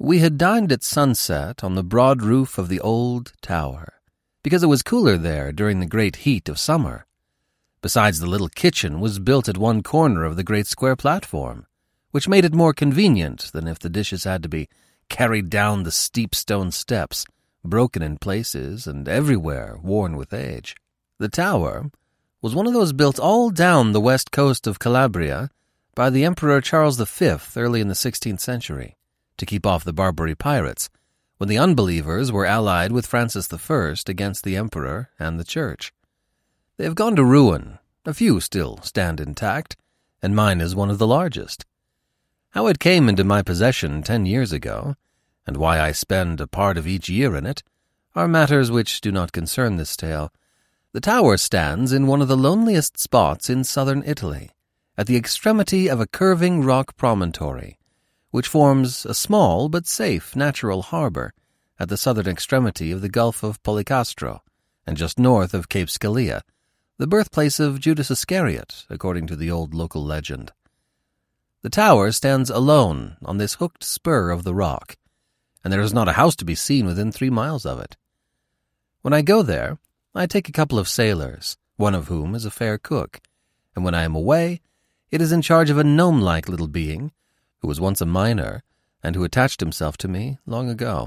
We had dined at sunset on the broad roof of the old tower, because it was cooler there during the great heat of summer. Besides, the little kitchen was built at one corner of the great square platform, which made it more convenient than if the dishes had to be carried down the steep stone steps, broken in places and everywhere worn with age. The tower was one of those built all down the west coast of Calabria by the Emperor Charles V early in the 16th century, to keep off the Barbary pirates, when the unbelievers were allied with Francis I against the emperor and the church. They have gone to ruin. A few still stand intact, and mine is one of the largest. How it came into my possession 10 years ago, and why I spend a part of each year in it, are matters which do not concern this tale. The tower stands in one of the loneliest spots in southern Italy, at the extremity of a curving rock promontory, which forms a small but safe natural harbor at the southern extremity of the Gulf of Policastro, and just north of Cape Scalia, the birthplace of Judas Iscariot, according to the old local legend. The tower stands alone on this hooked spur of the rock, and there is not a house to be seen within 3 miles of it. When I go there, I take a couple of sailors, one of whom is a fair cook, and when I am away, it is in charge of a gnome-like little being who was once a miner and who attached himself to me long ago.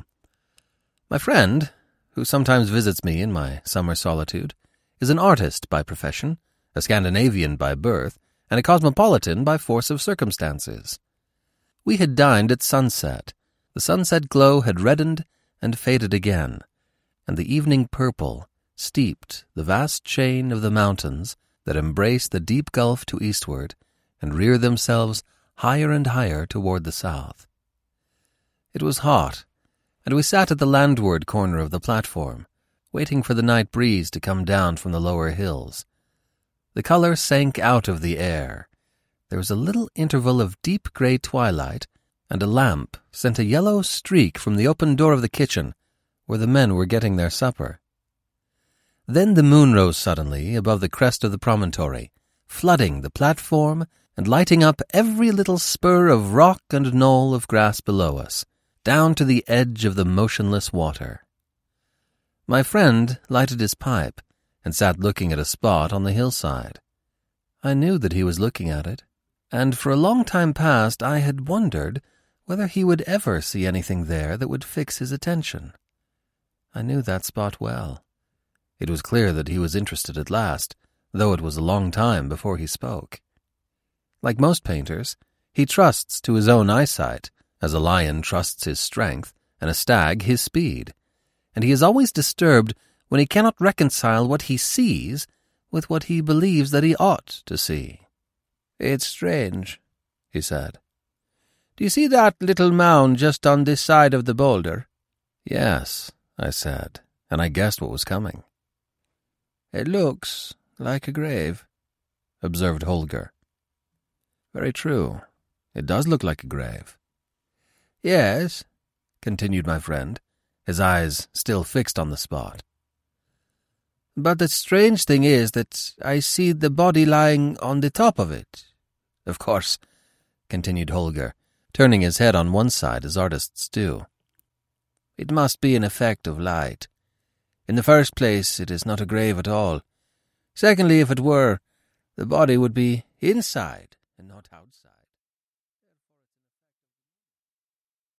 My friend, who sometimes visits me in my summer solitude, is an artist by profession, a Scandinavian by birth, and a cosmopolitan by force of circumstances. We had dined at sunset. The sunset glow had reddened and faded again, and the evening purple steeped the vast chain of the mountains that embrace the deep gulf to eastward and rear themselves higher and higher toward the south. It was hot, and we sat at the landward corner of the platform, waiting for the night breeze to come down from the lower hills. The color sank out of the air. There was a little interval of deep gray twilight, and a lamp sent a yellow streak from the open door of the kitchen, where the men were getting their supper. Then the moon rose suddenly above the crest of the promontory, flooding the platform and lighting up every little spur of rock and knoll of grass below us, down to the edge of the motionless water. My friend lighted his pipe and sat looking at a spot on the hillside. I knew that he was looking at it, and for a long time past I had wondered whether he would ever see anything there that would fix his attention. I knew that spot well. It was clear that he was interested at last, though it was a long time before he spoke. Like most painters, he trusts to his own eyesight, as a lion trusts his strength, and a stag his speed, and he is always disturbed when he cannot reconcile what he sees with what he believes that he ought to see. "It's strange," he said. "Do you see that little mound just on this side of the boulder?" "Yes," I said, and I guessed what was coming. "It looks like a grave," observed Holger. "Very true. It does look like a grave." "Yes," continued my friend, his eyes still fixed on the spot. "But the strange thing is that I see the body lying on the top of it. Of course," continued Holger, turning his head on one side as artists do, "it must be an effect of light. In the first place, it is not a grave at all. Secondly, if it were, the body would be inside and not outside."